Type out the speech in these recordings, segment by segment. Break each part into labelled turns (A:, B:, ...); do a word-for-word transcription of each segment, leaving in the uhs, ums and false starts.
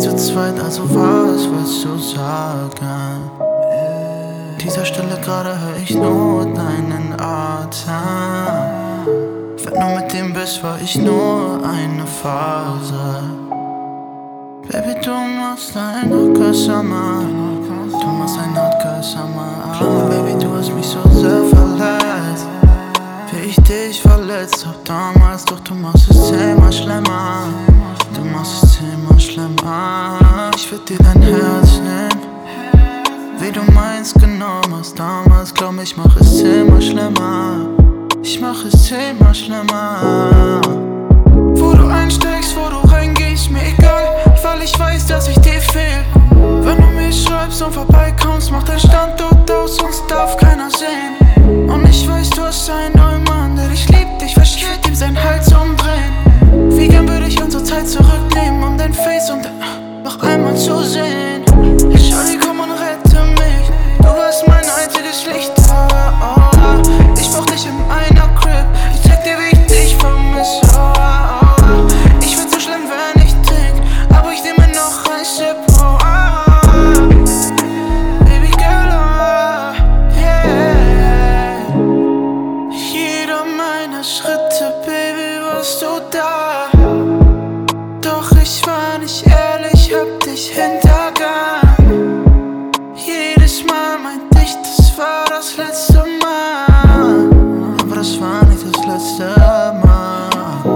A: zu zweit, also was willst du sagen? Dieser Stelle gerade hör ich nur deinen Atem. Wenn du mit dem bist, war ich nur eine Phase. Baby, du machst ein Hardcore-Summer. Du machst ein Hardcore-Summer. Oh, Baby, du hast mich so sehr verletzt, wie ich dich verletzt hab damals. Doch du machst es zehnmal schlimmer. Du machst es zehnmal schlimmer. Ich würd dir dein Herz nehmen, wie du meins genommen hast damals. Glaub, ich mach es zehnmal schlimmer. Ich mach es zehnmal schlimmer. Wo du einsteigst, wo du reingehst, mir egal, weil ich weiß, dass ich dir fehl. Wenn du mir schreibst und vorbeikommst, mach dein Standort aus, uns darf keiner sehen. Und ich weiß, du hast einen neuen Mann, der dich liebt, ich versteht ihm seinen Hals umdrehen. Wie gern würde ich unsere Zeit zurücknehmen, um dein Face und dein noch einmal zu sehen. Charlie, komm und rette mich, du warst mein einziges Licht. Oh, oh. Ich brauch dich in einer Crib, ich zeig dir, wie ich dich vermisse. Oh, oh. Ich find's so schlimm, wenn ich trink, aber ich nehme noch ein Sip. Oh, oh. Baby girl, oh, yeah. Jeder meiner Schritte, Baby, warst du da. Doch ich war nicht ehrlich, hab dich hintergangen. Jedes Mal meinte ich, das war das letzte Mal, aber das war nicht das letzte Mal.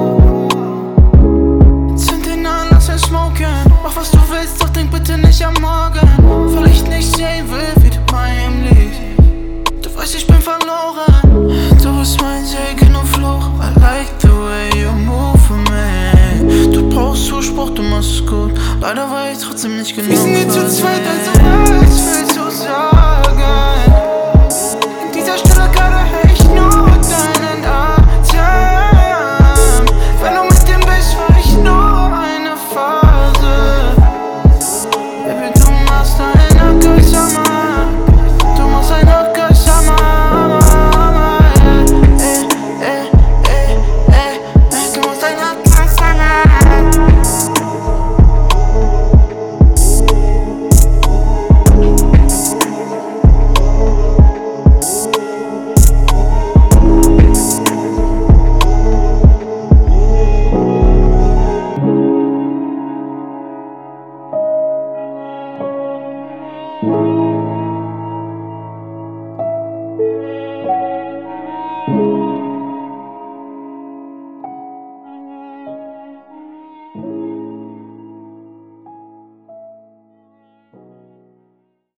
A: Zünd den an, lass uns smoken. Mach was du willst, doch denk bitte nicht am Morgen, weil ich nicht sehen will, wie du bei ihm liegst. Du weißt, ich bin verloren. Du bist mein Segen und Fluch. I like the way you move for me. Du brauchst Zuspruch, du machst es gut. Leider war ich trotzdem nicht genug. Wir sind jetzt zu zweit, also